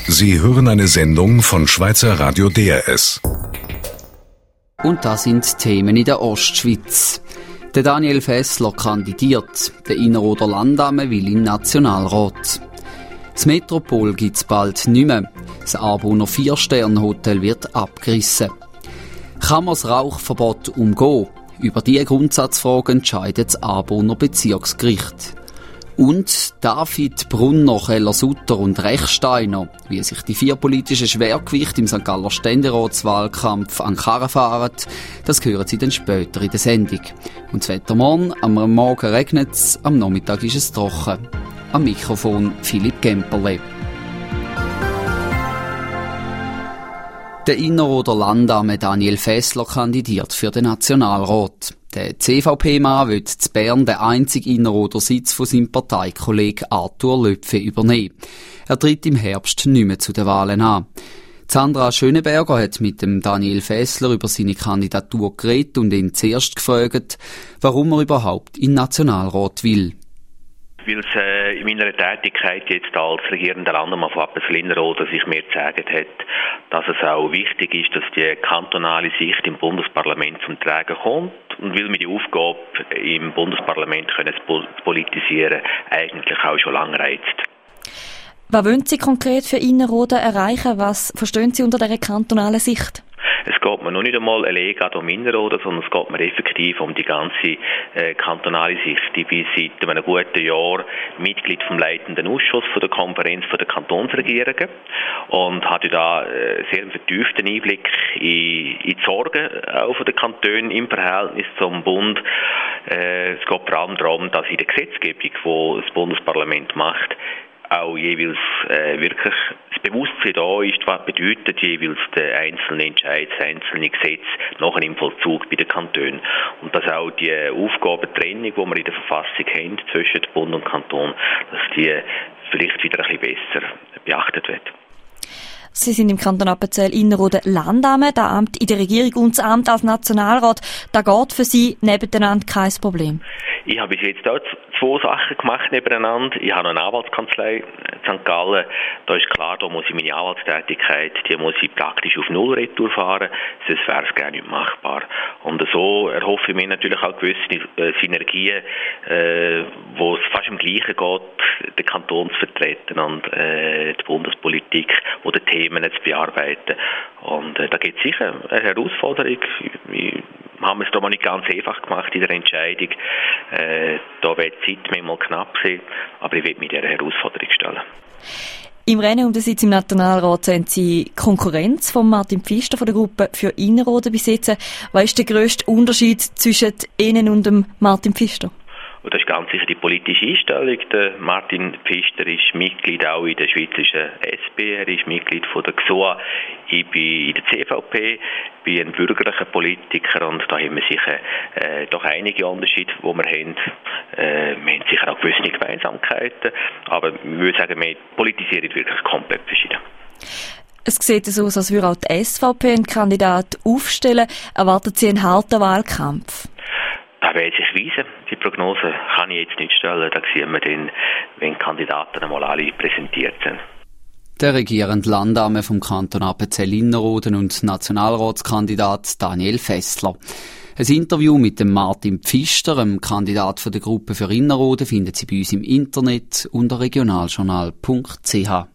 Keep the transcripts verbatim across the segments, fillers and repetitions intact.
Sie hören eine Sendung von Schweizer Radio D R S. Und das sind Themen in der Ostschweiz. Der Daniel Fessler kandidiert. Der Innerrhoder Landdame will in den Nationalrat. Das Metropol gibt's bald nicht mehr. Das Aarbrunner Vier-Sterne-Hotel wird abgerissen. Kann man das Rauchverbot umgehen? Über diese Grundsatzfrage entscheidet das Aarbrunner Bezirksgericht. Und David Brunner, Keller Sutter und Rechsteiner, wie sich die vier politischen Schwergewichte im Sankt Galler Ständeratswahlkampf an Karren fahren, das hören Sie dann später in der Sendung. Und das Wetter morgen, am Morgen regnet es, am Nachmittag ist es trocken. Am Mikrofon Philipp Gemperle. Der Innerrhoder Landdame Daniel Fessler kandidiert für den Nationalrat. Der C V P-Mann will zu Bern den einzigen Innerrhoder Sitz von seinem Parteikollegen Arthur Löpfe übernehmen. Er tritt im Herbst nicht mehr zu den Wahlen an. Sandra Schöneberger hat mit dem Daniel Fessler über seine Kandidatur geredet und ihn zuerst gefragt, warum er überhaupt in den Nationalrat will. Weil es äh, in meiner Tätigkeit jetzt als regierender Landesmann von Appenzell-Innerrhoden sich mir gezeigt hat, dass es auch wichtig ist, dass die kantonale Sicht im Bundesparlament zum Tragen kommt und weil wir die Aufgabe im Bundesparlament können zu politisieren eigentlich auch schon lange reizt. Was wollen Sie konkret für Innerrhoden erreichen? Was verstehen Sie unter dieser kantonalen Sicht? Es geht mir noch nicht einmal allein um Innerrhoden, sondern es geht mir effektiv um die ganze äh, kantonale Sicht. Ich bin seit einem guten Jahr Mitglied vom leitenden Ausschuss von der Konferenz von der Kantonsregierungen und hatte da äh, sehr einen vertieften Einblick in, in die Sorgen auch von den Kantonen im Verhältnis zum Bund. Äh, es geht vor allem darum, dass in der Gesetzgebung, die das Bundesparlament macht, auch jeweils äh, wirklich das Bewusstsein da ist, was bedeutet jeweils der einzelne Entscheid, das einzelne Gesetz nachher im Vollzug bei den Kantonen. Und dass auch die Aufgabentrennung, die wir in der Verfassung haben zwischen Bund und Kanton, dass die vielleicht wieder ein bisschen besser beachtet wird. Sie sind im Kanton Appenzell-Innerrhoden Landdame, das Amt in der Regierung und das Amt als Nationalrat. Da geht für Sie nebeneinander kein Problem? Ich habe bis jetzt auch zwei Sachen gemacht nebeneinander. Ich habe eine Anwaltskanzlei in Sankt Gallen. Da ist klar, da muss ich meine Anwaltstätigkeit, die muss ich praktisch auf Null retour fahren, sonst wäre es gar nicht machbar. Und so erhoffe ich mir natürlich auch gewisse äh, Synergien, äh, wo es fast im Gleichen geht, den Kanton zu vertreten und äh, die Bundespolitik oder Themen zu bearbeiten. Und äh, da gibt es sicher eine Herausforderung. Ich, Wir haben es da mal nicht ganz einfach gemacht in der Entscheidung. Äh, da wird die Zeit manchmal knapp sein, aber ich will mich dieser Herausforderung stellen. Im Rennen um den Sitz im Nationalrat sehen Sie Konkurrenz von Martin Pfister von der Gruppe für Innerrhoden besitzen. Was ist der grösste Unterschied zwischen Ihnen und dem Martin Pfister? Und das ist ganz sicher die politische Einstellung. Der Martin Pfister ist Mitglied auch in der schweizerischen S P, er ist Mitglied von der G S O A, ich bin in der C V P, bin ein bürgerlicher Politiker und da haben wir sicher äh, doch einige Unterschiede, die wir haben. Äh, wir haben sicher auch gewisse Gemeinsamkeiten, aber ich würde sagen, wir politisieren wirklich komplett verschieden. Es sieht so aus, als würde auch die S V P einen Kandidat aufstellen. Erwarten Sie einen harten Wahlkampf? Das wird sich weisen. Die Prognose kann ich jetzt nicht stellen. Da sehen wir dann, wenn die Kandidaten einmal alle präsentiert sind. Der regierende Landdame vom Kanton Appenzell-Innerrhoden und Nationalratskandidat Daniel Fessler. Ein Interview mit dem Martin Pfister, dem Kandidat der Gruppe für Innerrhoden, finden Sie bei uns im Internet unter regionaljournal punkt c h.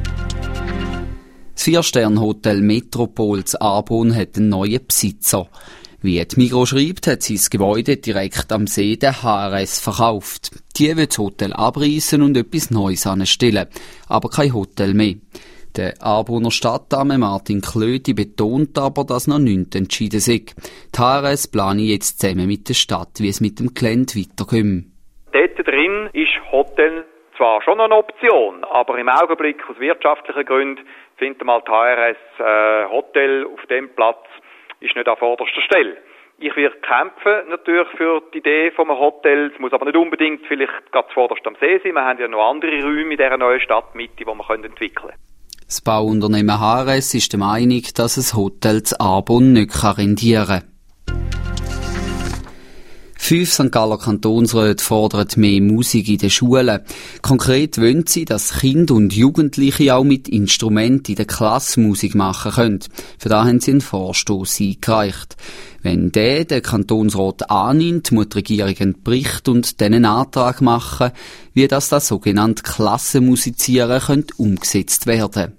Das Vier-Sterne-Hotel Metropol zu Aarbrunn hat einen neuen Besitzer. Wie die Migros schreibt, hat sie das Gebäude direkt am See der H R S verkauft. Die will das Hotel abreißen und etwas Neues anstellen, aber kein Hotel mehr. Der Aarbrunner Stadtdame Martin Klöti betont aber, dass noch nichts entschieden sei. Die H R S plane jetzt zusammen mit der Stadt, wie es mit dem Gelände weiterkommt. Dort drin ist Hotel zwar schon eine Option, aber im Augenblick aus wirtschaftlichen Gründen findet mal die H R S äh, Hotel auf dem Platz ist nicht an vorderster Stelle. Ich werde kämpfen natürlich für die Idee vom Hotel. Es muss aber nicht unbedingt vielleicht ganz vorderst am See sein. Wir haben ja noch andere Räume in dieser neuen Stadtmitte, die wir entwickeln können. Das Bauunternehmen H R S ist der Meinung, dass ein Hotel zu Aarbrunn nicht rendieren kann. Fünf Sankt Galler Kantonsräte fordern mehr Musik in den Schulen. Konkret wollen sie, dass Kinder und Jugendliche auch mit Instrumenten in der Klasse Musik machen können. Für das haben sie einen Vorstoss eingereicht. Wenn der der Kantonsrat annimmt, muss die Regierung einen Bericht und dann einen Antrag machen, wie das das sogenannte Klassenmusizieren könnte umgesetzt werden.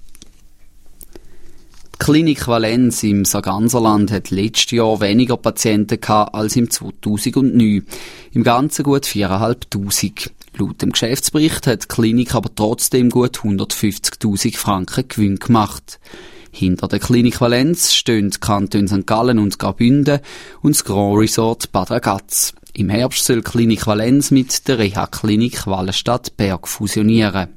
Die Klinik Valenz im Sarganserland hat letztes Jahr weniger Patienten gehabt als im zweitausendneun. Im Ganzen gut viertausendfünfhundert. Laut dem Geschäftsbericht hat die Klinik aber trotzdem gut hundertfünfzigtausend Franken Gewinn gemacht. Hinter der Klinik Valenz stehen die Kantone Sankt Gallen und Graubünden und das Grand Resort Bad Ragaz. Im Herbst soll die Klinik Valenz mit der Reha-Klinik Wallenstadt-Berg fusionieren.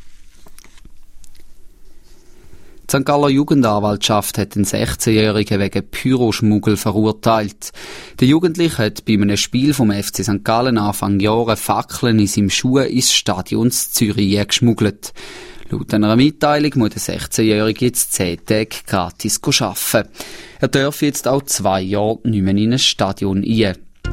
Die Sankt Galler Jugendanwaltschaft hat einen sechzehnjährigen wegen Pyroschmuggel verurteilt. Der Jugendliche hat bei einem Spiel vom F C Sankt Gallen Anfang Jahre Fackeln in seinem Schuh ins Stadion Zürich geschmuggelt. Laut einer Mitteilung muss der sechzehnjährige jetzt zehn Tage gratis arbeiten. Er darf jetzt auch zwei Jahre nicht mehr in ein Stadion rein.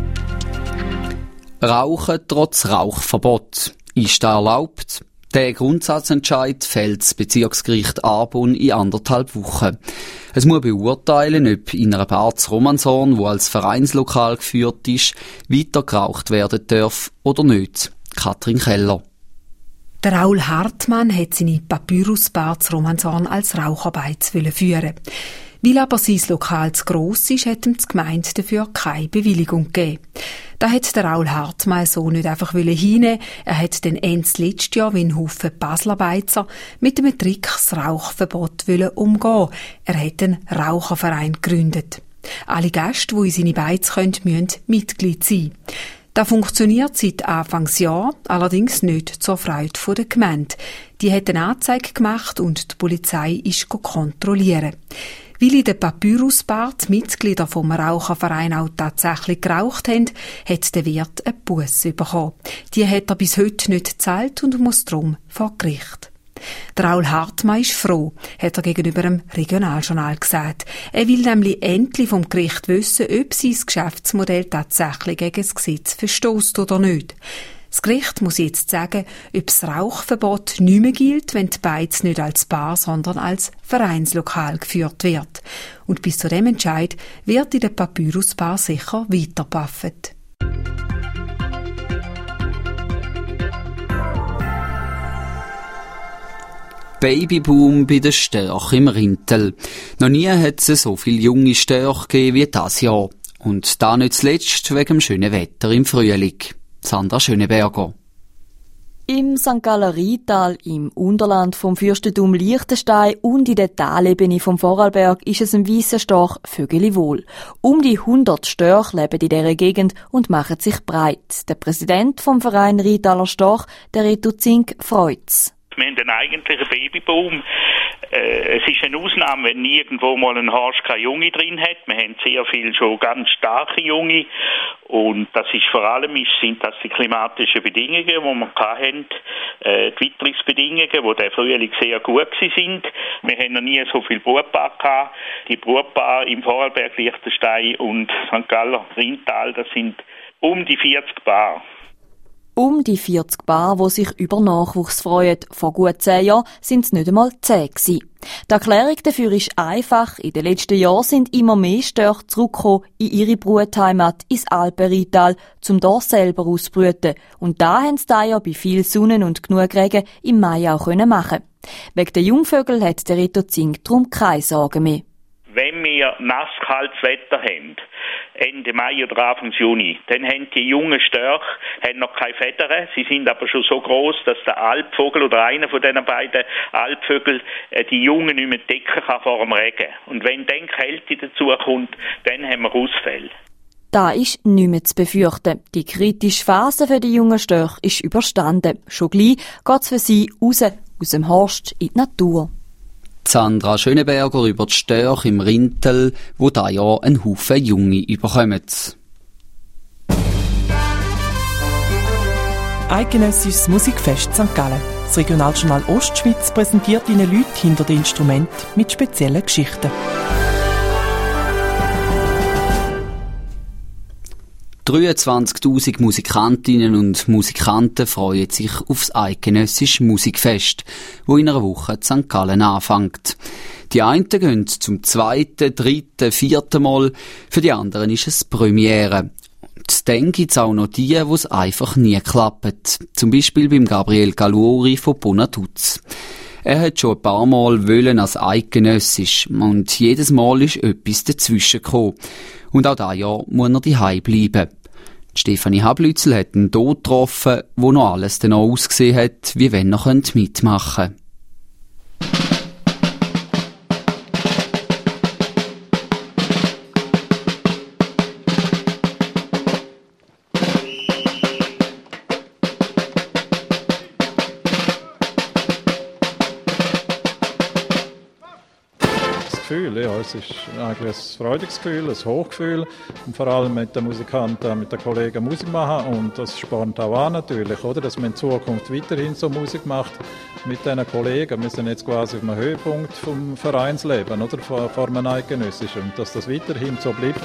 Rauchen trotz Rauchverbot. Ist das erlaubt? Der Grundsatzentscheid fällt das Bezirksgericht Arbon in anderthalb Wochen. Es muss beurteilen, ob in einer Bar zu Romanshorn, wo als Vereinslokal geführt ist, weiter geraucht werden darf oder nicht. Katrin Keller. Der Raul Hartmann hat seine Papyrusbar zu Romanshorn als Raucharbeit führen. Weil aber sein Lokal zu gross ist, hat ihm die Gemeinde dafür keine Bewilligung gegeben. Da hat der Raul Hartmann so nicht einfach hinnehmen. Er hat dann Ende letztes Jahr wie ein Haufen Basler Beizer mit dem Trick das Rauchverbot umgehen. Er hat einen Raucherverein gegründet. Alle Gäste, die in seine Beiz können, müssen Mitglied sein. Das funktioniert seit Anfangsjahr, allerdings nicht zur Freude der Gemeinde. Die hat eine Anzeige gemacht und die Polizei ist kontrollieren. Weil in der Papyrusbar die Mitglieder vom Raucherverein auch tatsächlich geraucht haben, hat der Wirt eine Busse bekommen. Die hat er bis heute nicht gezahlt und muss darum vor Gericht. Der Raul Hartmann ist froh, hat er gegenüber dem Regionaljournal gesagt. Er will nämlich endlich vom Gericht wissen, ob sein Geschäftsmodell tatsächlich gegen das Gesetz verstößt oder nicht. Das Gericht muss jetzt sagen, ob das Rauchverbot nicht mehr gilt, wenn die Beiz nicht als Bar, sondern als Vereinslokal geführt wird. Und bis zu dem Entscheid wird in der Papyrusbar sicher weitergebaffet. Babyboom bei den Störchen im Rintel. Noch nie hat es so viele junge Störche gegeben wie dieses Jahr. Und da nicht zuletzt wegen dem schönen Wetter im Frühling. Sandra Schöneberger. Im Sankt Galler Rheintal, im Unterland vom Fürstentum Liechtenstein und in der Talebene vom Vorarlberg ist es ein weisser Storch Vögeli wohl. Um die hundert Störche leben in dieser Gegend und machen sich breit. Der Präsident vom Verein Rheintaler Storch, der Reto Zink, freut's. Wir haben einen eigentlichen Babyboom. Äh, es ist eine Ausnahme, wenn irgendwo mal ein Horst keine Junge drin hat. Wir haben sehr viel schon ganz starke Junge. Und das ist vor allem, sind das die klimatischen Bedingungen, die wir hatten, äh, die Witterungsbedingungen, die der Frühling sehr gut sind. Wir haben noch nie so viel Brutpaare gehabt. Die Brutpaare im Vorarlberg, Liechtenstein und Sankt Galler Rheintal, das sind um die vierzig Paare. Um die vierzig Paare, die sich über Nachwuchs freuen. Vor gut zehn Jahren sind es nicht einmal zehn gewesen. Die Erklärung dafür ist einfach. In den letzten Jahren sind immer mehr Störche zurückgekommen in ihre Brutheimat ins Alpenrheintal, um dort selber auszubrüten. Und da haben sie da ja bei viel Sonne und genug Regen im Mai auch machen. Wegen der Jungvögel hat der Reto Zink darum keine Sorgen mehr. Wenn wir nass kaltes Wetter haben, Ende Mai oder Anfang Juni, dann haben die jungen Störche haben noch keine Federn. Sie sind aber schon so groß, dass der Alpvogel oder einer von diesen beiden Alpvögeln die Jungen nicht mehr decken kann vor dem Regen. Und wenn dann Kälte dazu kommt, dann haben wir Ausfälle. Da ist nicht mehr zu befürchten. Die kritische Phase für die jungen Störche ist überstanden. Schon gleich geht es für sie raus aus dem Horst in die Natur. Sandra Schöneberger über die Störche im Rintel, wo da ja einen Haufen Junge überkommen. Eidgenössisches Musikfest Sankt Gallen. Das Regionaljournal Ostschweiz präsentiert Ihnen Leute hinter den Instrumenten mit speziellen Geschichten. dreiundzwanzigtausend Musikantinnen und Musikanten freuen sich aufs eidgenössische Musikfest, wo in einer Woche in Sankt Gallen anfängt. Die einen gehen zum zweiten, dritten, vierten Mal, für die anderen ist es Premiere. Und dann gibt es auch noch die, wo es einfach nie klappt. Zum Beispiel beim Gabriel Galuri von Bonaduz. Er hat schon ein paar Mal wollen als eidgenössisch und jedes Mal ist etwas dazwischen gekommen. Und auch dieses Jahr muss er daheim bleiben. Stefanie Hablützel hat ihn dort getroffen, wo noch alles dann auch ausgesehen hat, wie wenn er mitmachen könnte. Gefühl, ja, es ist eigentlich ein freudiges Gefühl, ein Hochgefühl und vor allem mit den Musikanten, mit den Kollegen Musik machen und das spornt auch an natürlich, oder, dass man in Zukunft weiterhin so Musik macht mit diesen Kollegen. Wir sind jetzt quasi auf dem Höhepunkt vom Vereinsleben, oder, vor, vor einem eidgenössischen und dass das weiterhin so bleibt.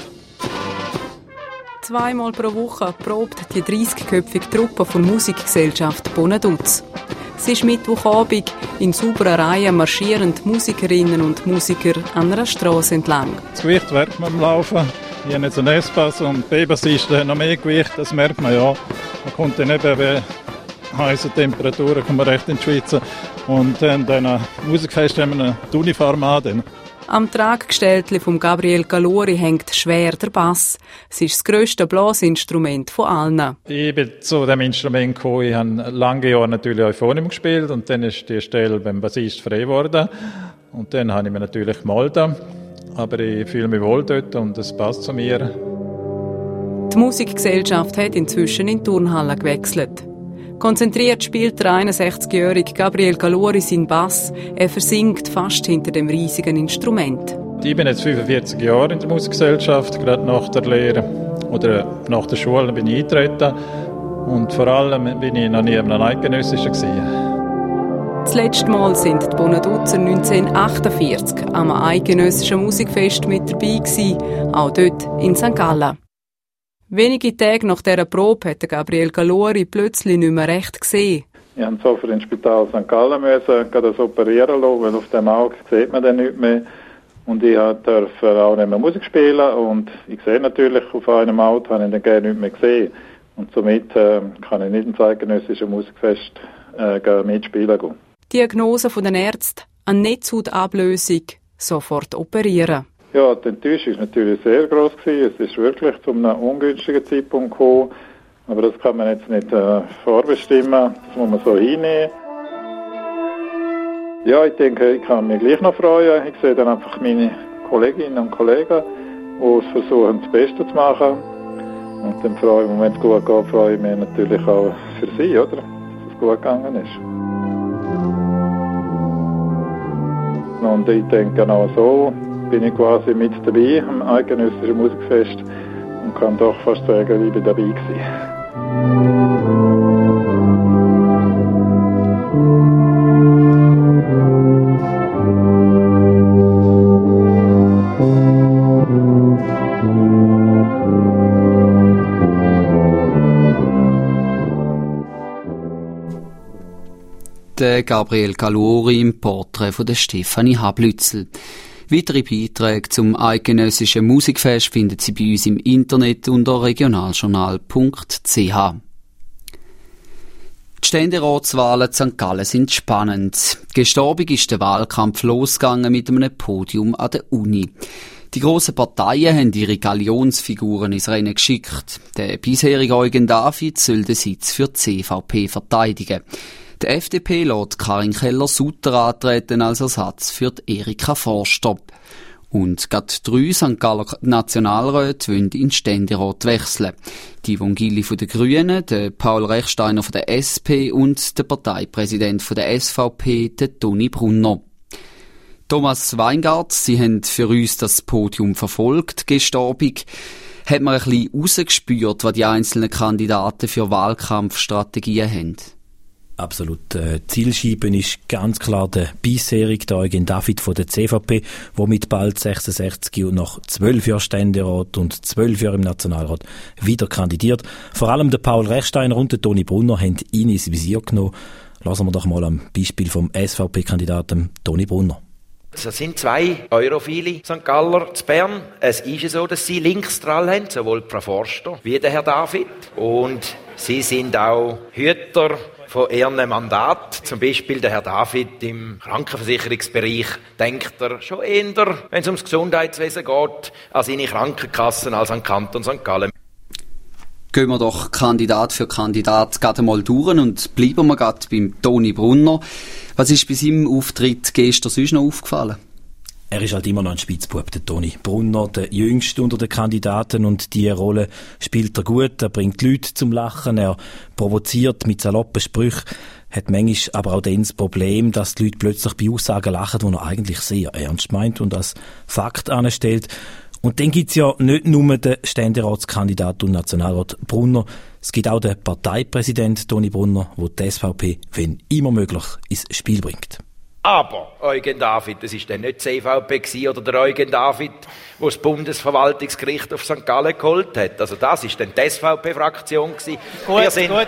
Zweimal pro Woche probt die dreißigköpfige Truppe von Musikgesellschaft Bonaduz. Es ist Mittwochabend, in sauberen Reihen marschieren die Musikerinnen und Musiker an einer Strasse entlang. Das Gewicht merkt man im Laufen. Hier haben jetzt einen S-Pass und die B-Bassisten haben noch mehr Gewicht, das merkt man ja. Man kommt dann eben bei heißen Temperaturen, kommt man recht in die Schweiz. Und dann an Musikfest haben wir die Uniform an. Dann. Am Traggestelltli von Gabriel Galuri hängt schwer der Bass. Es ist das grösste Blasinstrument von allen. Ich bin zu diesem Instrument gekommen. Ich habe lange Jahre natürlich Euphonium gespielt und dann ist die Stelle beim Bassist frei geworden. Und dann habe ich mich natürlich gemeldet. Aber ich fühle mich wohl dort und es passt zu mir. Die Musikgesellschaft hat inzwischen in die Turnhalle gewechselt. Konzentriert spielt der einundsechzigjährige Gabriel Galuri seinen Bass. Er versinkt fast hinter dem riesigen Instrument. Ich bin jetzt fünfundvierzig Jahre in der Musikgesellschaft, gerade nach der Lehre oder nach der Schule bin ich eingetreten. Und vor allem bin ich noch nie an einem eidgenössischen gewesen. Das letzte Mal sind die Bonaduzer neunzehnhundertachtundvierzig am eidgenössischen Musikfest mit dabei gewesen, auch dort in Sankt Gallen. Wenige Tage nach dieser Probe hat Gabriel Galuri plötzlich nicht mehr recht gesehen. Ich musste sofort ins Spital Sankt Gallen müssen, das operieren lassen, weil auf dem Auge sieht man dann nicht mehr. Und ich durfte auch nicht mehr Musik spielen und ich sehe natürlich, auf einem Auto habe ich dann gerne nicht mehr gesehen. Und somit äh, kann ich nicht ins eidgenössische Musikfest äh, mitspielen gehen. Die Diagnose der Ärzte, eine Netzhautablösung, sofort operieren. Ja, die Enttäuschung war natürlich sehr gross gewesen. Es ist wirklich zu einem ungünstigen Zeitpunkt gekommen. Aber das kann man jetzt nicht äh, vorbestimmen. Das muss man so hinnehmen. Ja, ich denke, ich kann mich gleich noch freuen. Ich sehe dann einfach meine Kolleginnen und Kollegen, die versuchen, das Beste zu machen. Und dann freue ich mich, wenn es gut geht, freue ich mich natürlich auch für sie, oder? Dass es gut gegangen ist. Und ich denke auch so, bin ich quasi mit dabei am eidgenössischen Musikfest und kann doch fast sagen, ich bin dabei gewesen. Der Gabriel Galuri im Porträt von der Stefanie Hablützel. Weitere Beiträge zum eidgenössischen Musikfest finden Sie bei uns im Internet unter regionaljournal punkt c h. Die Ständeratswahlen in Sankt Gallen sind spannend. Gestern Abend ist der Wahlkampf losgegangen mit einem Podium an der Uni. Die grossen Parteien haben ihre Galionsfiguren ins Rennen geschickt. Der bisherige Eugen David soll den Sitz für die C V P verteidigen. Die F D P lässt Karin Keller-Sutter antreten als Ersatz für die Erika Forster. Und gerade drei Sankt Galler Nationalräte wollen in den Ständerat wechseln. Die Yvonne von den Grünen, der Paul Rechsteiner von der S P und der Parteipräsident von der S V P, der Toni Brunner. Thomas Weingart, Sie haben für uns das Podium verfolgt gestern Abend. Hat man ein bisschen rausgespürt, was die einzelnen Kandidaten für Wahlkampfstrategien haben? Absolut. Äh, Zielscheibe ist ganz klar der bisherige der Eugen David von der C V P, der mit bald sechsundsechzig und nach zwölf Jahren Ständerat und zwölf Jahren im Nationalrat wieder kandidiert. Vor allem der Paul Rechsteiner und der Toni Brunner haben ihn ins Visier genommen. Lassen wir doch mal am Beispiel vom S V P-Kandidaten Toni Brunner. Es sind zwei Europhile Sankt Galler zu Bern. Es ist so, dass sie links dran haben, sowohl Frau Forster wie der Herr David. Und sie sind auch Hüter von ihrem Mandat. Zum Beispiel der Herr David im Krankenversicherungsbereich denkt er schon eher, wenn es ums Gesundheitswesen geht, an seine Krankenkassen als an Kanton Sankt Gallen. Gehen wir doch Kandidat für Kandidat gerade mal durch und bleiben wir gerade beim Toni Brunner. Was ist bei seinem Auftritt gestern sonst noch aufgefallen? Er ist halt immer noch ein Spitzbub, der Toni Brunner, der jüngste unter den Kandidaten, und diese Rolle spielt er gut. Er bringt die Leute zum Lachen, er provoziert mit saloppen Sprüchen, hat manchmal aber auch dann das Problem, dass die Leute plötzlich bei Aussagen lachen, die er eigentlich sehr ernst meint und als Fakt anstellt. Und dann gibt's ja nicht nur den Ständeratskandidat und Nationalrat Brunner, es gibt auch den Parteipräsident Toni Brunner, der die S V P, wenn immer möglich, ins Spiel bringt. Aber Eugen David, das ist dann nicht die C V P gewesen, oder der Eugen David, der das Bundesverwaltungsgericht auf Sankt Gallen geholt hat. Also das ist dann die S V P-Fraktion gewesen. Gut, sind gut.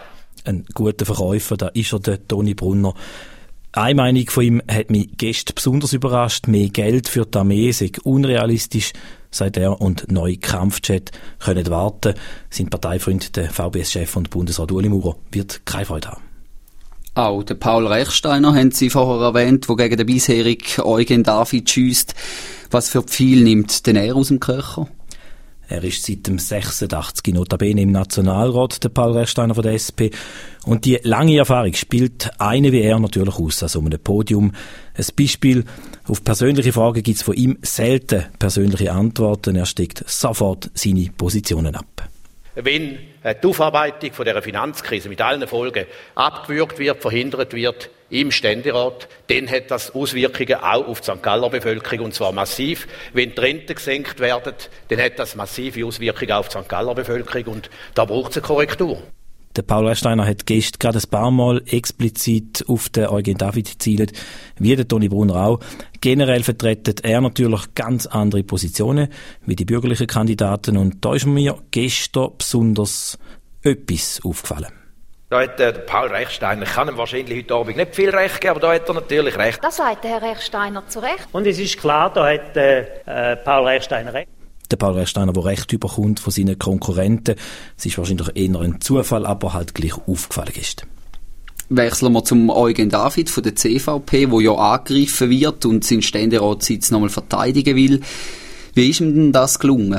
Ein guter Verkäufer, da ist er, der Toni Brunner. Eine Meinung von ihm hat mich gestern besonders überrascht. Mehr Geld für die Armee sei unrealistisch, sagt er, und neue Kampfjet können warten. Sein Parteifreund, der V B S-Chef und Bundesrat Ueli Maurer, wird keine Freude haben. Auch den Paul Rechsteiner haben Sie vorher erwähnt, der gegen den bisherigen Eugen David schiesst. Was für Pfeil nimmt denn er aus dem Köcher? Er ist seit dem sechsundachtzig notabene im Nationalrat, der Paul Rechsteiner von der S P. Und die lange Erfahrung spielt eine wie er natürlich aus, also um ein Podium. Ein Beispiel: Auf persönliche Fragen gibt es von ihm selten persönliche Antworten. Er steckt sofort seine Positionen ab. Wenn die Aufarbeitung von der Finanzkrise mit allen Folgen abgewürgt wird, verhindert wird im Ständerat, dann hat das Auswirkungen auch auf die Sankt Galler Bevölkerung, und zwar massiv. Wenn die Renten gesenkt werden, dann hat das massive Auswirkungen auf die Sankt Galler Bevölkerung, und da braucht es eine Korrektur. Der Paul Rechsteiner hat gestern gerade ein paar Mal explizit auf den Eugen David gezielt, wie der Toni Brunner auch. Generell vertritt er natürlich ganz andere Positionen wie die bürgerlichen Kandidaten, und da ist mir gestern besonders etwas aufgefallen. Da hat äh, Paul Rechsteiner, ich kann ihm wahrscheinlich heute Abend nicht viel Recht geben, aber da hat er natürlich recht. Das sagt der Herr Rechsteiner zu Recht. Und es ist klar, da hat äh, Paul Rechsteiner recht. Der Paul Rechsteiner, der Recht überkommt von seinen Konkurrenten. Es ist wahrscheinlich eher ein Zufall, aber halt gleich aufgefallen ist. Wechseln wir zum Eugen David von der C V P, der ja angegriffen wird und seinen Ständeratssitz nochmal verteidigen will. Wie ist ihm denn das gelungen?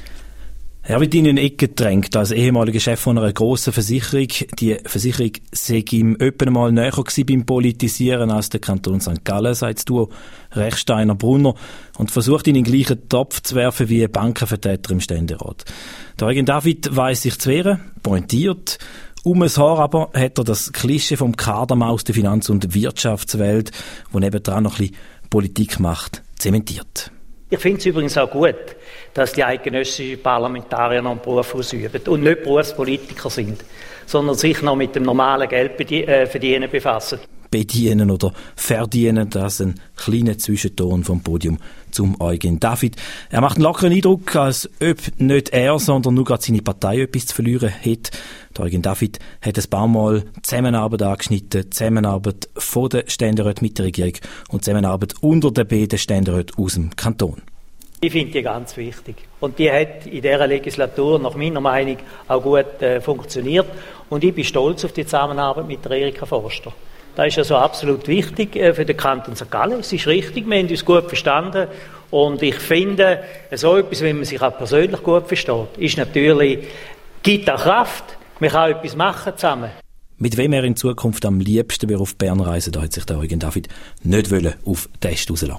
Er wird in eine Ecke gedrängt als ehemaliger Chef von einer grossen Versicherung. Die Versicherung sei ihm öppe mal näher gewesen beim Politisieren als der Kanton Sankt Gallen, sagt das Duo Rechsteiner Brunner, und versucht ihn in den gleichen Topf zu werfen wie ein Bankenvertreter im Ständerat. Der Eugen David weiss sich zu wehren, pointiert. Um ein Haar aber hat er das Klischee vom Kadermann aus der Finanz- und Wirtschaftswelt, wo nebendran noch ein bisschen Politik macht, zementiert. Ich finde es übrigens auch gut, dass die eidgenössischen Parlamentarier noch einen Beruf ausüben und nicht Berufspolitiker sind, sondern sich noch mit dem normalen Geldverdienen befassen. Bedienen oder verdienen, das ist ein kleiner Zwischenton vom Podium zum Eugen David. Er macht einen lockeren Eindruck, als ob nicht er, sondern nur gerade seine Partei etwas zu verlieren hat. Der Eugen David hat ein paar Mal Zusammenarbeit angeschnitten, Zusammenarbeit von den Ständeräten mit der Regierung und Zusammenarbeit unter den beiden Ständeräten aus dem Kanton. Ich finde die ganz wichtig. Und die hat in dieser Legislatur nach meiner Meinung auch gut äh, funktioniert. Und ich bin stolz auf die Zusammenarbeit mit der Erika Forster. Das ist also absolut wichtig äh, für den Kanton Sankt Gallen. Es ist richtig, wir haben uns gut verstanden. Und ich finde, so etwas, wenn man sich auch persönlich gut versteht, ist natürlich, gibt auch Kraft. Man kann etwas machen zusammen. Mit wem er in Zukunft am liebsten auf Bern reisen, da hat sich der Eugen David nicht auf den Test rauslassen.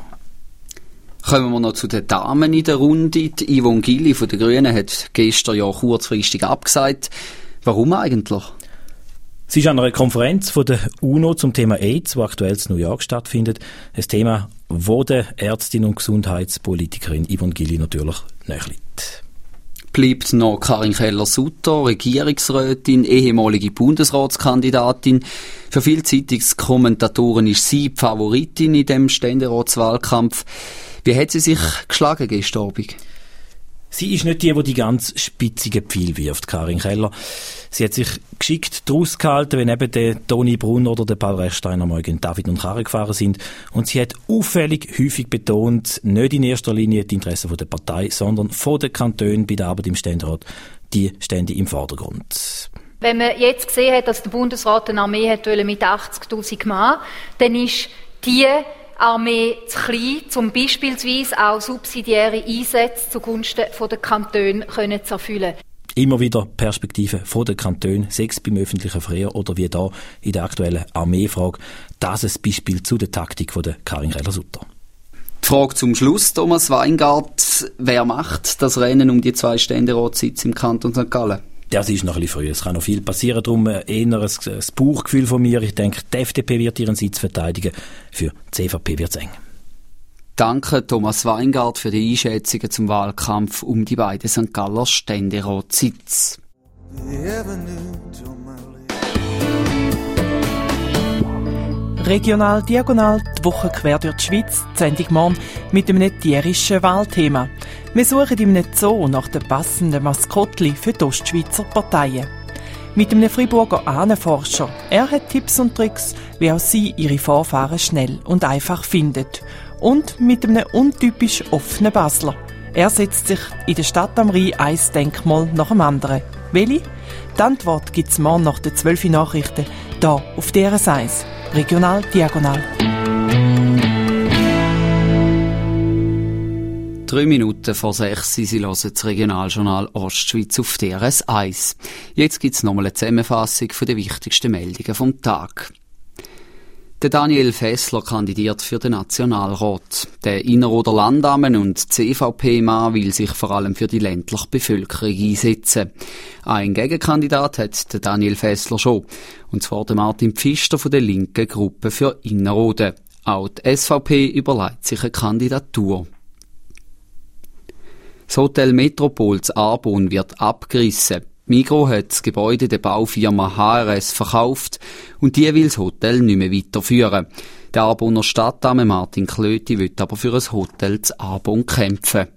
Kommen wir noch zu den Damen in der Runde. Die Yvonne Gilli von den Grünen hat gestern ja kurzfristig abgesagt. Warum eigentlich? Sie ist an einer Konferenz von der UNO zum Thema AIDS, die aktuell in New York stattfindet. Ein Thema, wo der Ärztin und Gesundheitspolitikerin Yvonne Gilli natürlich näher liegt. bleibt noch Karin Keller-Sutter, Regierungsrätin, ehemalige Bundesratskandidatin. Für viele Zeitungskommentatoren ist sie die Favoritin in dem Ständeratswahlkampf. Wie hat sie sich geschlagen gestern Abend? Sie ist nicht die, die die ganz spitzigen Pfeile wirft, Karin Keller. Sie hat sich geschickt daraus gehalten, wenn eben der Toni Brunner oder der Paul Rechsteiner mal gegen David und Karre gefahren sind. Und sie hat auffällig häufig betont, nicht in erster Linie die Interessen der Partei, sondern von den Kantonen bei der Arbeit im Ständerat. Die stehen im Vordergrund. Wenn man jetzt gesehen hat, dass der Bundesrat eine Armee hat mit achtzigtausend Mann, dann ist die Armee zu klein, um beispielsweise auch subsidiäre Einsätze zugunsten der Kantone können zu erfüllen. Immer wieder Perspektiven von den Kantonen, sechs beim öffentlichen Verkehr oder wie da in der aktuellen Armeefrage. Das ist ein Beispiel zu der Taktik von der Karin Keller-Sutter. Die Frage zum Schluss, Thomas Weingart. Wer macht das Rennen um die zwei Ständeratssitze im Kanton Sankt Gallen? Das ist noch ein bisschen früh. Es kann noch viel passieren. Darum eher ein, ein Bauchgefühl von mir. Ich denke, die F D P wird ihren Sitz verteidigen. Für die C V P wird es eng. Danke, Thomas Weingart, für die Einschätzungen zum Wahlkampf um die beiden Sankt Galler Ständeratssitze. Regional Diagonal, die Woche quer durch die Schweiz, die Sendung morgen mit einem tierischen Wahlthema. Wir suchen in einem Zoo nach den passenden Maskottli für die Ostschweizer Parteien. Mit einem Freiburger Ahnenforscher. Er hat Tipps und Tricks, wie auch Sie Ihre Vorfahren schnell und einfach findet. Und mit einem untypisch offenen Basler. Er setzt sich in der Stadt am Rhein ein Denkmal nach dem anderen. Welche? Die Antwort gibt es morgen nach den zwölf Nachrichten, hier auf D R S eins. Regional Diagonal. Drei Minuten vor sechs, Sie hören das Regionaljournal Ostschweiz auf D R S eins. Jetzt gibt es nochmal eine Zusammenfassung der wichtigsten Meldungen vom Tag. Der Daniel Fessler kandidiert für den Nationalrat. Der Innerrhoder Landamen und C V P-Mann will sich vor allem für die ländliche Bevölkerung einsetzen. Ein Gegenkandidat hat der Daniel Fessler schon, und zwar der Martin Pfister von der linken Gruppe für Innerrhoden. Auch die S V P überlegt sich eine Kandidatur. Das Hotel Metropol zu Arbon wird abgerissen. Migros hat das Gebäude der Baufirma H R S verkauft und die will das Hotel nicht mehr weiterführen. Der Arboner Stadtdame Martin Klöti will aber für ein Hotel zu Arbon kämpfen.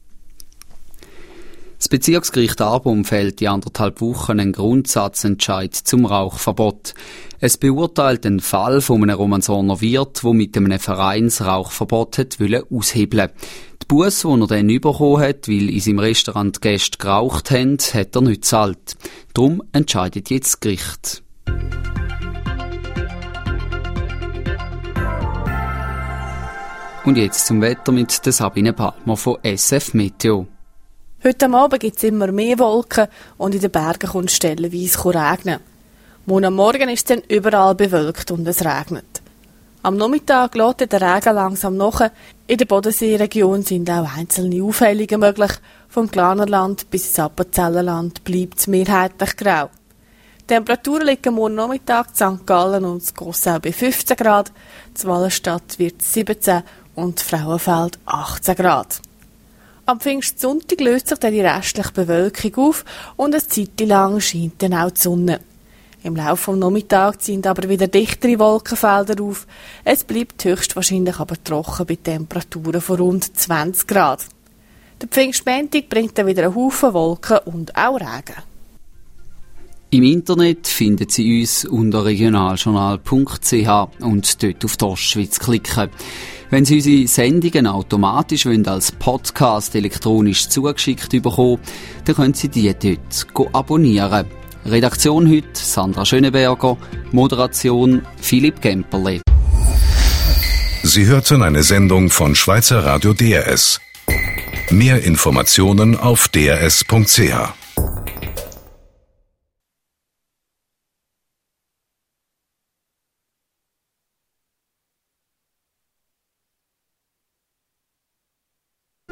Das Bezirksgericht Arbon fällt in anderthalb Wochen einen Grundsatzentscheid zum Rauchverbot. Es beurteilt den Fall von einem Romansorner Wirt, der mit einem Vereinsrauchverbot hat aushebeln. Die Busse, die er dann bekommen hat, weil in seinem Restaurant die Gäste geraucht haben, hat er nicht gezahlt. Darum entscheidet jetzt das Gericht. Und jetzt zum Wetter mit der Sabine Palmer von S F Meteo. Heute Abend gibt es immer mehr Wolken und in den Bergen kommt es stellenweise regnen. Morgen am Morgen ist es dann überall bewölkt und es regnet. Am Nachmittag lässt der Regen langsam nach. In der Bodenseeregion sind auch einzelne Aufhellungen möglich. Vom Glanerland bis ins Appenzellerland bleibt es mehrheitlich grau. Die Temperaturen liegen morgen Nachmittag in Sankt Gallen und in Gossau bei fünfzehn Grad, in Wallenstadt wird es siebzehn und in Frauenfeld achtzehn Grad. Am Pfingstsonntag löst sich dann die restliche Bewölkung auf und eine Zeit lang scheint dann auch die Sonne. Im Laufe des Nachmittags ziehen aber wieder dichtere Wolkenfelder auf. Es bleibt höchstwahrscheinlich aber trocken bei Temperaturen von rund zwanzig Grad. Der Pfingstmontag bringt dann wieder einen Haufen Wolken und auch Regen. Im Internet finden Sie uns unter regionaljournal punkt c h und dort auf die Ostschweiz klicken. Wenn Sie unsere Sendungen automatisch als Podcast elektronisch zugeschickt bekommen, dann können Sie die dort abonnieren. Redaktion heute Sandra Schöneberger, Moderation Philipp Gemperle. Sie hörten eine Sendung von Schweizer Radio D R S. Mehr Informationen auf d r s punkt c h.